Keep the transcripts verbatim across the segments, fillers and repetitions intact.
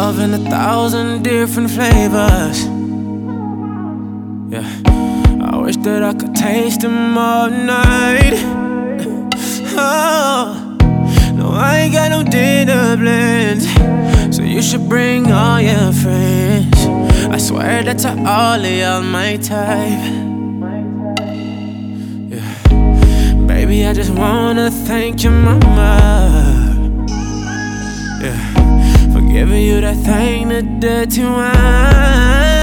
love in a thousand different flavors. Yeah, I wish that I could taste them all night. Oh, no, I ain't got no dinner plans, so you should bring all your friends. I swear that to all of y'all my type. Yeah, baby, I just wanna thank your mama. Yeah, for giving you that thing, the dirty wine.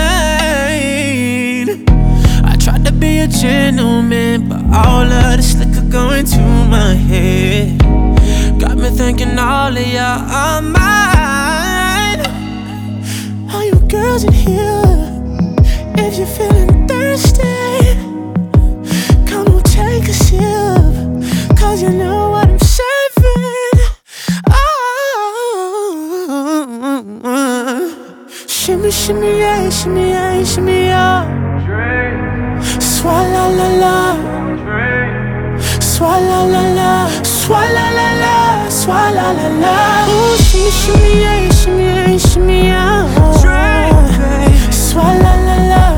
I tried to be a gentleman, but all of this liquor going to my head got me thinking all of y'all are mine. All you girls in here, if you're feeling thirsty, come on, take a sip, cause you know what I'm serving. Oh, shimmy, shimmy, yeah, shimmy, yeah, shimmy, yeah. Swalla la la, swalla la la, swalla la la, swalla la la. Ooh, shimmy, shimmy, yeah, shimmy, yeah, shimmy, yeah. Swalla la la,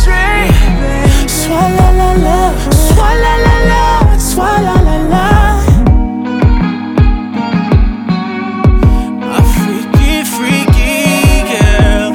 swalla la la, swalla la la, swalla la la. A freaky, freaky girl.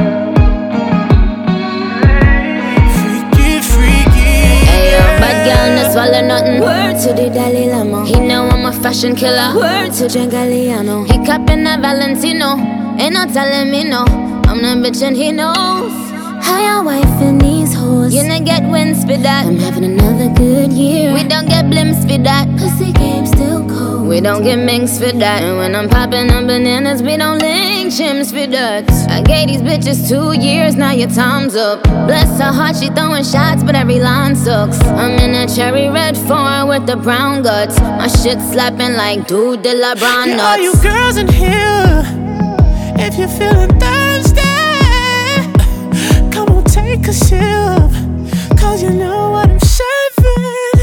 Freaky, freaky. Hey yo, bad girl, no swallow nothing. Word to the Dalai Lama. He know I'm a fashion killer. Word to Giangalliano. He cupping a Valentino. Ain't no telling me no. I'm the bitch and he knows. How your wife and these hoes. You don't get wins for that. I'm having another good year. We don't get blimps for that. Pussy game still cold. We don't get minks for that. And when I'm popping on bananas, we don't link gyms for that. I gave these bitches two years, now your time's up. Bless her heart, she throwing shots, but every line sucks. I'm in a cherry red foreign with the brown guts. My shit slapping like dude de la brown nuts. Yeah, all you girls in here, if you're feeling thirsty, come on, take a sip, cause you know what I'm serving.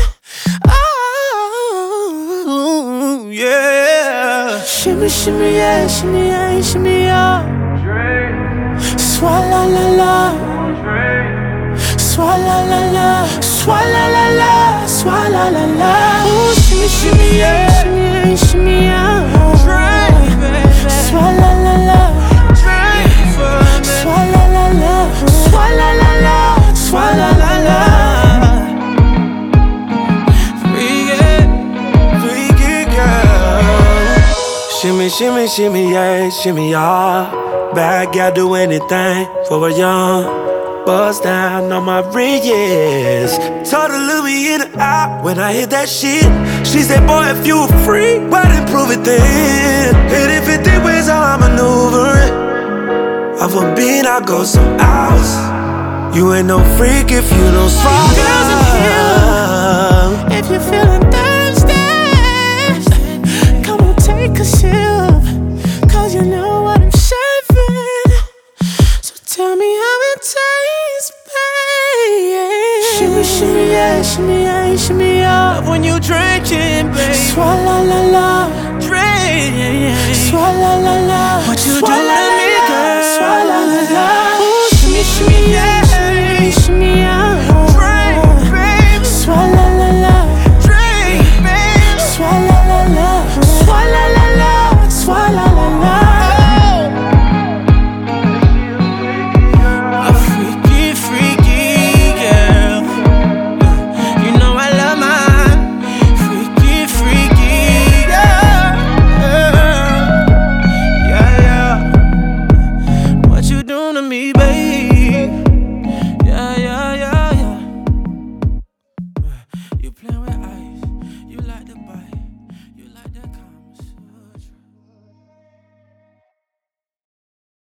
Oh, yeah. Shimmy, shimmy, yeah, shimmy, yeah, shimmy, yeah. Swalla la la, swalla la la, swalla la la, swalla la la. Ooh, shimmy, shimmy, yeah, shimmy, yeah, shimmy, yeah. Swalla la la, swalla la la, swalla la la, swalla la la. Freaky, freaky girl. Shimmy, shimmy, shimmy, yeah, shimmy, yeah. Bad girl do anything for a young. Bust down on my bridges. Told her look me in the eye when I hit that shit. She said, boy, if you were free, why didn't prove it then? Hit it fifty ways how I maneuver it. Off a beat, I go some hours. You ain't no freak if you don't swallow. Girls in here, if you're feeling thirsty, come on, take a sip, cause you know what I'm serving. So tell me how it tastes, babe. Shimmy, shimmy, yeah, shimmy, yeah, shimmy, yeah. Love when you drinking, babe. Swalla la la, drink, yeah, yeah. Swalla la la, what you do to me, girl? Swalla la la, ooh, shimmy, shimmy, yeah. Shimmy, yeah. Drink, babe. Swalla la la. Drink, babe. Swalla la la. Swalla la la. Swalla la la. A freaky, freaky girl. You know I love mine. Freaky, freaky girl. Yeah, yeah. What you doing to me, babe? Yeah, yeah, yeah, yeah. You playing with